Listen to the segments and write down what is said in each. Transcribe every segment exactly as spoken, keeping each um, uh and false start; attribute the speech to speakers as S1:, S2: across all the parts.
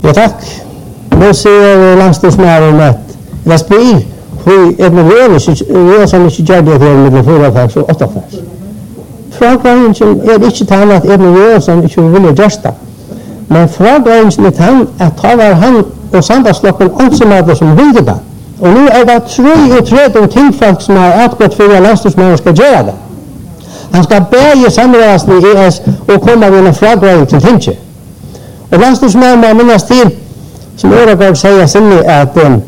S1: Ja, takk. Nå sier landstingsmæren at det spyr hvor Edmund Johansson ikke gjør det her mellom fire faks og åtte faks. Fragrangen er ikke til han at Edmund Johansson ikke vil gjøre det. Men fragrangen er til han at ta var han og sambandslokken ansimater som vilde det. Og nå er det tre og tre tingfolk som har atgått for at landstingsmæren skal gjøre det. Han skal bæge samrådsen i E S og komme med en fragrangen til tinget. Og landstingsmæren må minnes til som Øregård sier sinne at um,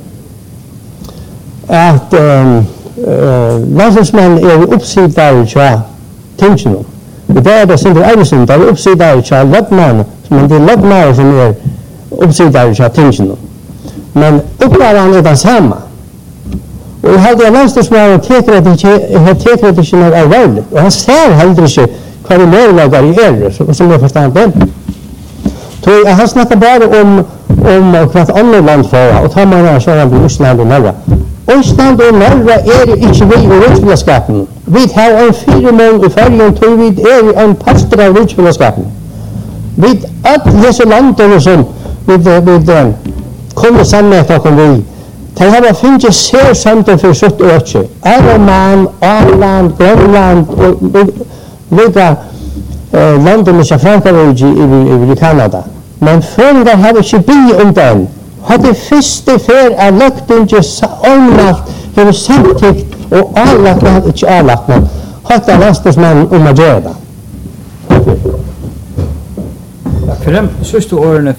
S1: at um, uh, landstingsmenn er oppsidere til tingene. Og det er det Sindre Eivesen, det er oppsidere til lødmannen, men det er lødmannen som er oppsidere til tingene. Men oppgaven er den samme. Og jeg hadde en landstingsmenn teker at jeg teker at det ikke er alvorlig. Og han ser heller ikke hva det nærlager i ære, som jeg forstår det. Så han snakker bare om om hva andre land får, og tar man så han blir Østland og Norge. Østland og Norge er ikke vi i riksfellesskapen. Vi har en fire mål i fergen, tror vi er en pastor av riksfellesskapen. Vi alle disse landene som vi, vi kommer sammen med dere vi, de har funnet særsamter for sutt og øtje. Aroman, Åland, Grønland og lika uh, landene som Frankrike i, i, i Kanada. Men føringar har ikke bygget om den. Hadde første fer av løgtinget ånmalt, har samtikt og avlagt, men hadde ikke avlagt, men hadde landstingsmannen om å gjøre det.
S2: For de siste årene